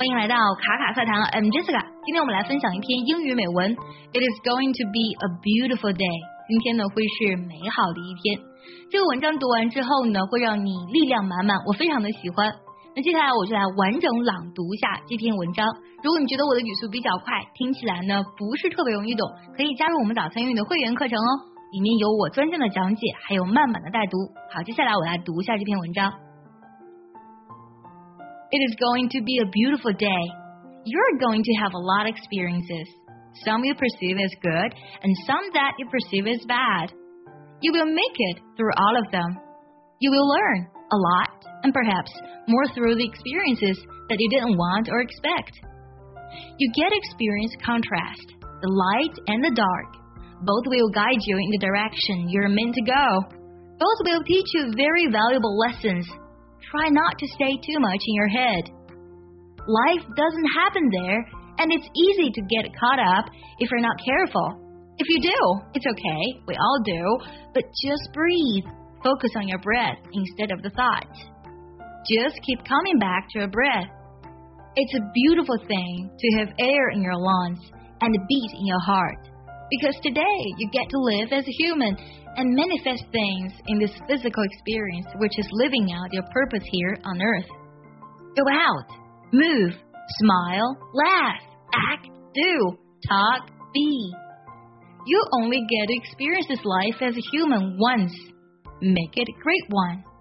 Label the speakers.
Speaker 1: 欢迎来到卡卡课堂 ，I'm Jessica。今天我们来分享一篇英语美文。It is going to be a beautiful day。今天呢会是美好的一天。这个文章读完之后呢，会让你力量满满，我非常的喜欢。那接下来我就来完整朗读一下这篇文章。如果你觉得我的语速比较快，听起来呢不是特别容易懂，可以加入我们早餐英语的会员课程哦，里面有我专项的讲解，还有慢慢的带读。好，接下来我来读一下这篇文章。It is going to be a beautiful day. You're going to have a lot of experiences. Some you perceive as good, and some that you perceive as bad. You will make it through all of them. You will learn a lot, and perhaps more through the experiences that you didn't want or expect. You get to experience contrast, the light and the dark. Both will guide you in the direction you're meant to go. Both will teach you very valuable lessons.Try not to stay too much in your head. Life doesn't happen there, and it's easy to get caught up if you're not careful. If you do, it's okay, we all do, but just breathe. Focus on your breath instead of the thoughts. Just keep coming back to your breath. It's a beautiful thing to have air in your lungs and a beat in your heart, because today you get to live as a human,and manifest things in this physical experience, which is living out your purpose here on earth. Go out, move, smile, laugh, act, do, talk, be. You only get to experience this life as a human once. Make it a great one.